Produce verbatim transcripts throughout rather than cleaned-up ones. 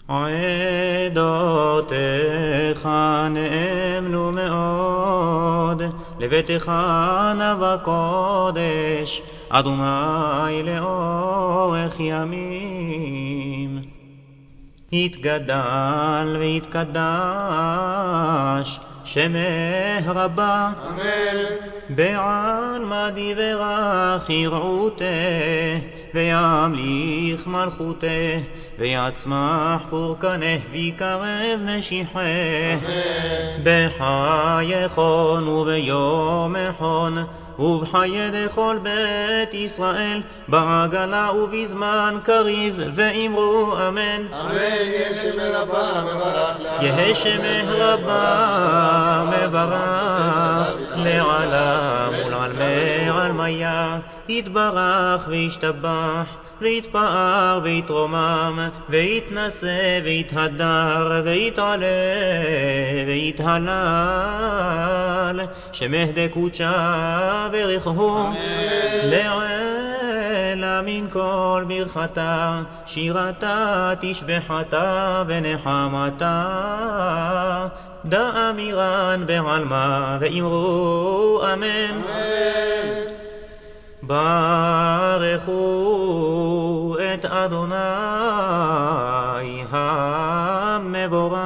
עדותיך נאמנו מאוד, לביתך נבא קודש, אדוני לאורך ימים. יתגדל ויתקדש שמך רבה, אמן. בעלמא דברך ירעותה, וימליך מלכותה, ויצמח פורקנך, ויקרב משיחה. בחייכון וביומכון, ובחיי דכל בית ישראל, בעגלה ובזמן קריב, ואמרו אמן. אמן. יהי שמך רבה מברך לעולם. יהי שמך רבה מברך לעולם ולעלמי עלמיה. יתברך וישתבח ויתפאר ויתרומם, ויתנשא ויתהדר, ויתעלה ויתהלל, שמך דקודשה ברכהו לעילא מן כל ברכתה, שירתה תשבחתה ונחמתה, דאמירן בעלמא, ואמרו אמן. ברכו את אדוני המבורך.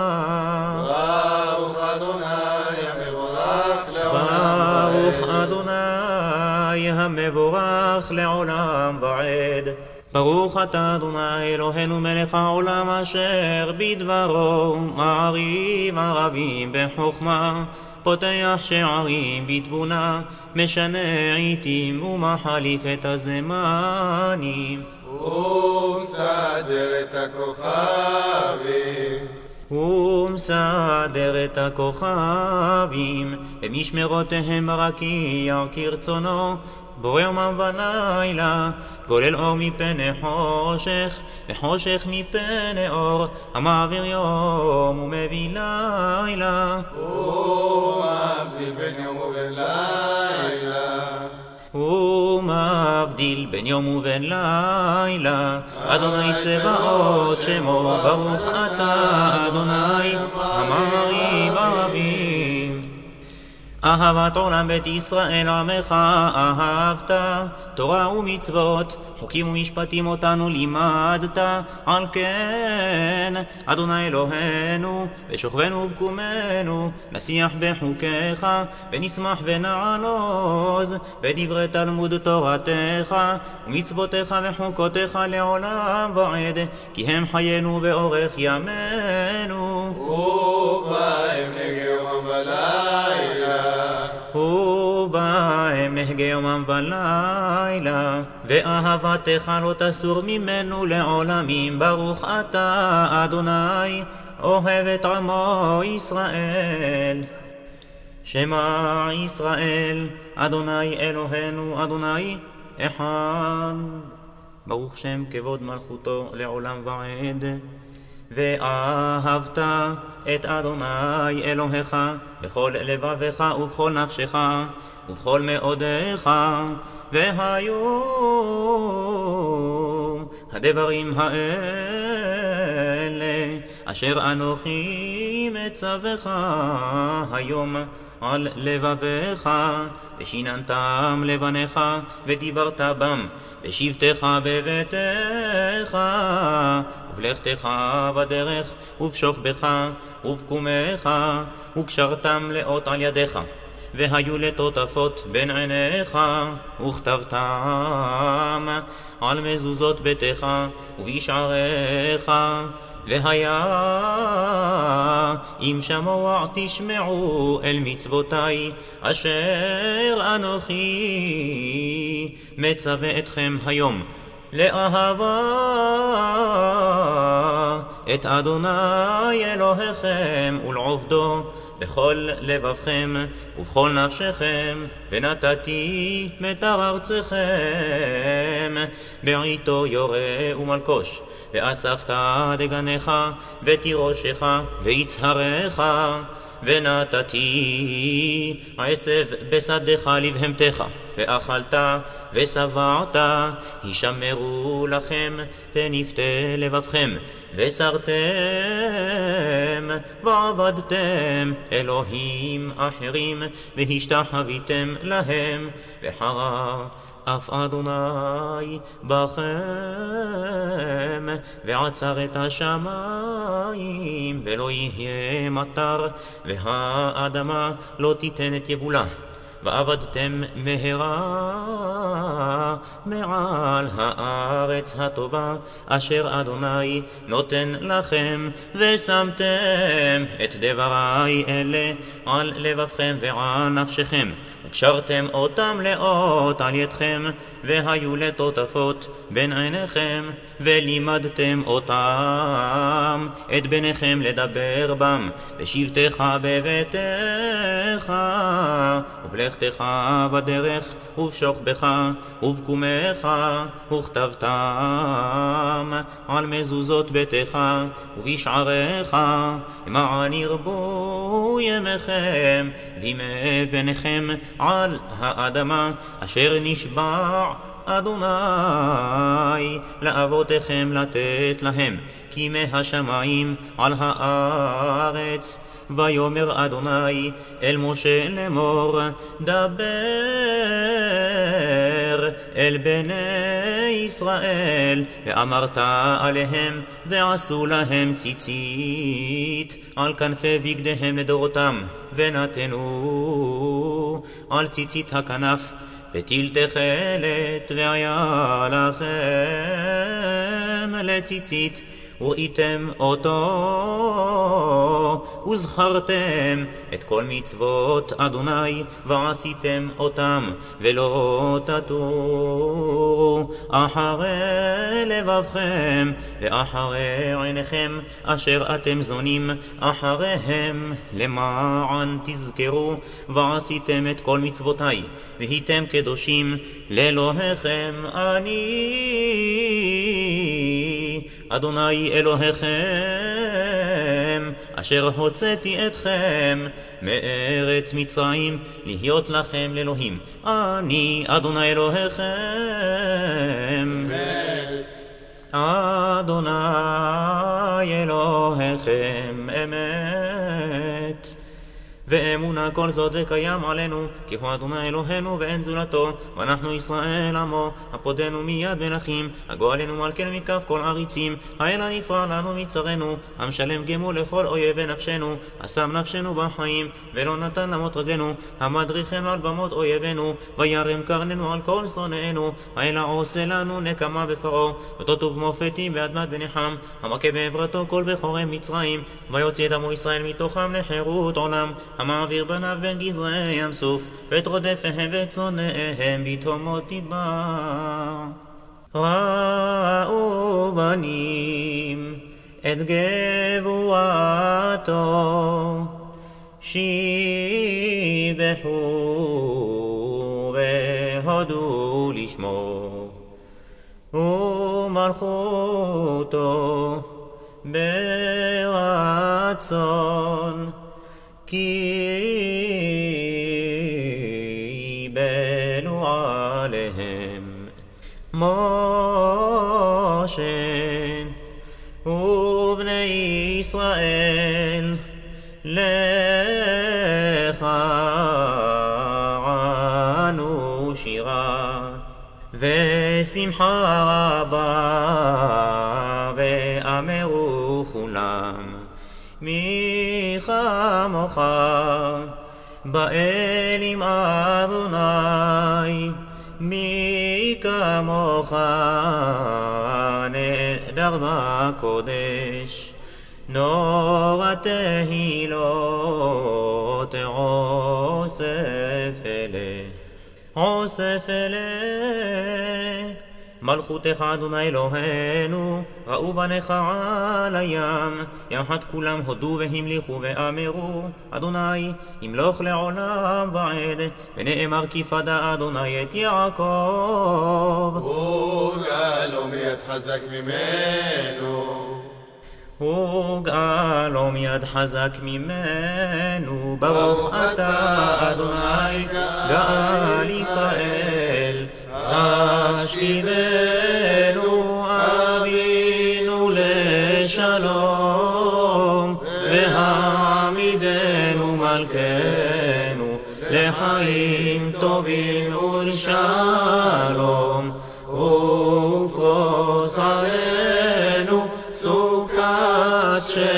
ברוך אדוני המבורך לעולם ברוך ועד. אדוני המבורך לעולם ועד. ברוך אתה אדוני אלוהינו מלך העולם, אשר בדברו מעריב ערבים בחוכמה, פותח שערים בתבונה, משנה עיתים ומחליף את הזמנים. הוא מסדר את הכוכבים, הוא מסדר את הכוכבים, במשמרותיהם ברקיע כרצונו, בורא יומם ולילה, גולל אור מפני חושך, וחושך מפני אור, המעביר יום ומביא לילה. הוא מבדיל בין יום ובין לילה, הוא מבדיל בין יום ובין לילה. אדוני צבאות שמו, ברוך אתה אדוני המעריב ערבים. אהבת עולם בית ישראל עמך אהבת, תורה ומצוות, חוקים ומשפטים אותנו לימדת. על כן אדוני אלוהינו בשוכבנו ובקומנו, נשיח בחוקיך, ונשמח ונעלוז בדברי תלמוד תורתך, ומצוותיך וחוקותיך לעולם ועד, כי הם חיינו ואורך ימינו. ובהם נגה יומם ולילה, ובהם נהגה יומם ולילה, ואהבתך לא תסור ממנו לעולמים. ברוך אתה אדוני אוהב את עמו ישראל. שמע ישראל אדוני אלוהינו אדוני אחד, ברוך שם כבוד מלכותו לעולם ועד. ואהבת את אדוני אלוהיך בכל לבבך ובכל נפשך ובכל מאודיך. והיו הדברים האלה אשר אנוכי מצווך היום על לבביך, ושיננתם לבניך ודיברת בם בשבתך בביתך, ובלכתך בדרך, ובשוכבך ובקומך, וקשרתם לאות על ידיך, והיו לטוטפות בין עיניך, וכתבתם על מזוזות ביתך ובשעריך. והיה אם שמוע תשמעו אל מצוותי אשר אנוכי מצווה אתכם היום, לאהבה את אדוני אלוהיכם ולעובדו בכל לבבכם ובכל נפשכם. ונתתי מטר ארצכם בעיתו יורה ומלקוש, ואספת דגנך ותירושך ויצהרך, ונתתי עשב בשדך לבהמתך, ואכלת ושבעת, הישמרו לכם ונפתה לבבכם, וסרתם ועבדתם אלוהים אחרים, והשתחוויתם להם, וחרה אף אדוני בכם, ועצר את השמיים, ולא יהיה מטר, והאדמה לא תיתן את יבולה. ועבדתם מהרה מעל הארץ הטובה אשר אדוני נותן לכם, ושמתם את דברי אלה על לבבכם ועל נפשכם, וקשרתם אותם לאות על ידכם, והיו לטוטפות בין עיניכם, ולימדתם אותם את בניכם לדבר בם, בשבתך בביתך, ובלכתך בדרך, ובשוכבך ובקומך, וכתבתם על מזוזות ביתך ובשעריך, למען ירבו ימיכם וימי בניכם על האדמה אשר נשבע אדוני לאבותיכם לתת להם, כי מהשמיים על הארץ. ויאמר אדוני אל משה לאמור, דבר אל בני ישראל, ואמרת עליהם, ועשו להם ציצית על כנפי בגדיהם לדורותם, ונתנו על ציצית הכנף פתיל תכלת, והיה לכם לציצית, וראיתם אותו, וזכרתם את כל מצוות אדוני, ועשיתם אותם, ולא תטורו אחרי לבבכם, ואחרי עיניכם, אשר אתם זונים אחריהם, למען תזכרו, ועשיתם את כל מצוותי, והייתם קדושים לאלוהיכם. אני אדוני אלוהיכם, אשר הוצאתי אתכם מארץ מצרים, להיות לכם לאלוהים. אני אדוני אלוהיכם, אדוני אלוהיכם אמת. ואמונה כל זאת וקיים עלינו, כי הוא אדוני אלוהינו ואין זולתו, ואנחנו ישראל עמו, הפודנו מיד מלכים, הגואלנו מלכנו מכף כל עריצים, האל הנפרע לנו מצרנו, המשלם גמול לכל אויבי נפשנו, השם נפשנו בחיים, ולא נתן למות רגלנו, המדריכנו על במות אויבינו, וירם קרננו על כל שונאינו, האל העושה לנו נקמה בפרעה, ותוטוב מופתים באדמת בניחם, המכה בעברתו כל בכורי מצרים, ויוציא את עמו ישראל מתוכם לחירות עולם, המעביר בניו בין גזרי ים סוף, ואת רודפיהם וצונאיהם בתהומות מדבר. ראו בנים את גבורתו, שיבחו והודו לשמו, ומלכותו ברצון, כי בנו עליהם משה ובני ישראל, לך ענו שירה ושמחה רבה, ואמרו כולם מי כמוך באלים אדוני, מי כמוך נהדר בקודש, נורא תהילות עוסף אלה, עוסף אלה. מלכותך אדוני אלוהינו, ראו בניך על הים, יחד כולם הודו והמליכו ואמרו, אדוני ימלוך לעולם ועד, ונאמר כי פדה אדוני את יעקב, הוא גאלו מי יתחזק ממנו, וגאלו מיד חזק ממנו, ברוך אתה אדוני גאל ישראל, השכיבנו אבינו לשלום, והעמידנו מלכנו לחיים טובים ולשלום, ופרוס עלינו סוכת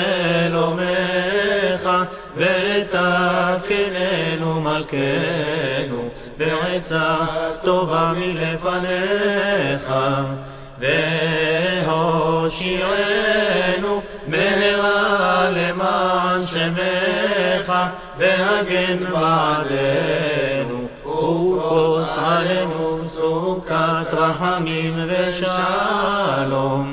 שלומך, ותקננו מלכנו בעצה טובה מלפניך, והושיענו מהרה למען שמך, והגן בעדנו, ופרוס עלינו סוכת רחמים ושלום.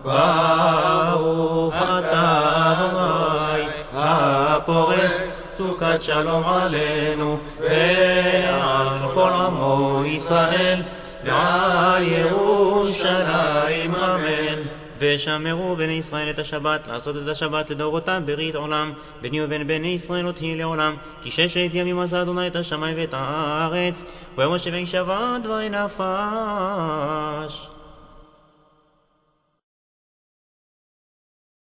ברוך אתה אדוני הפורס סוכת שלום עלינו ועל כל עמו ישראל ועל ירושלים, אמן. ושמרו בני ישראל את השבת, לעשות את השבת לדורותם ברית עולם, ביני ובין בני ישראל לא תהי לעולם, כי ששת ימים עשה אדוני את השמיים ואת הארץ, ויום השביעי שבת וינפש.